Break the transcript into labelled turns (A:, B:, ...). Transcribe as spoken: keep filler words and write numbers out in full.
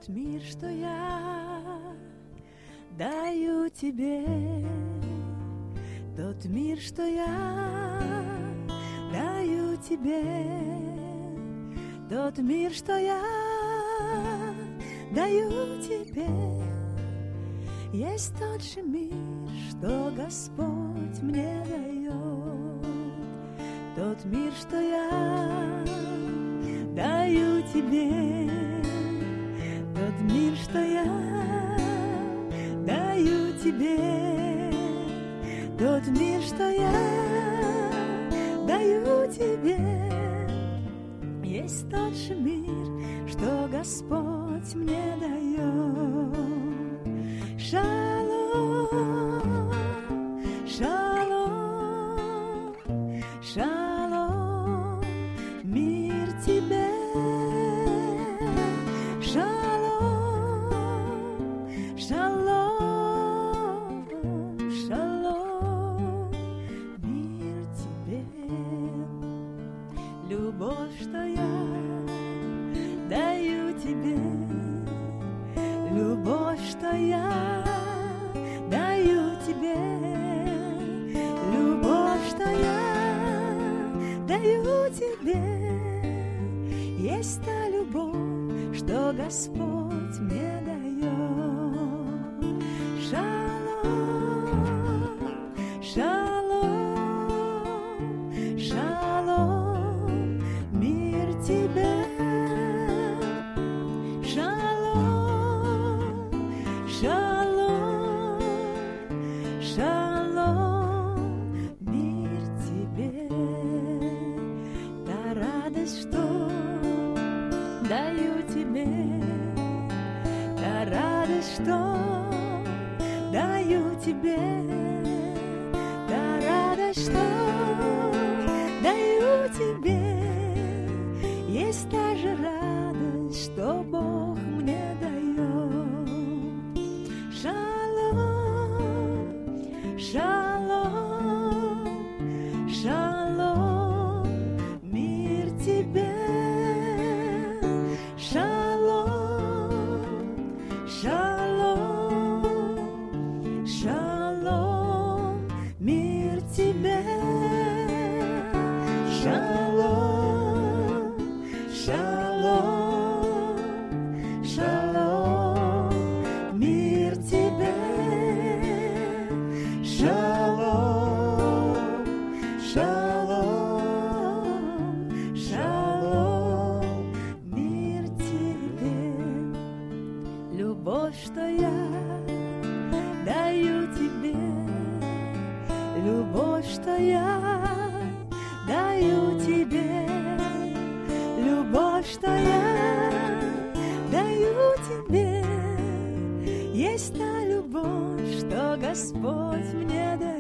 A: Тот мир, что я даю тебе, тот мир, что я даю тебе, тот мир, что я даю тебе, есть тот же мир, что Господь мне дает. Тот мир, что я даю тебе, тот мир, что я даю тебе, тот мир, что я даю тебе, есть тот же мир, что Господь мне дает. Шалом, шалом, шалом, мир тебе. Шалом, шалом, шалом, мир тебе. Любовь, что я даю тебе, любовь, что я даю тебе, любовь, что я даю тебе, есть та любовь, что Господь мне дает. Шалом, шалом, шалом, мир тебе. Шалом, шалом, шалом, мир тебе. Та радость, что даю тебе, та радость, что даю тебе, та радость, что даю тебе, есть та же радость, что Бог мне дает. Шалом, шалом, шалом, мир тебе. Шалом, шалом, шалом, мир тебе. Шалом, шалом, шалом, мир тебе. Шалом, шалом, шалом, мир тебе. Любовь, что я даю тебе, любовь, что я даю тебе, любовь, что я даю тебе, есть та любовь, что Господь мне дает.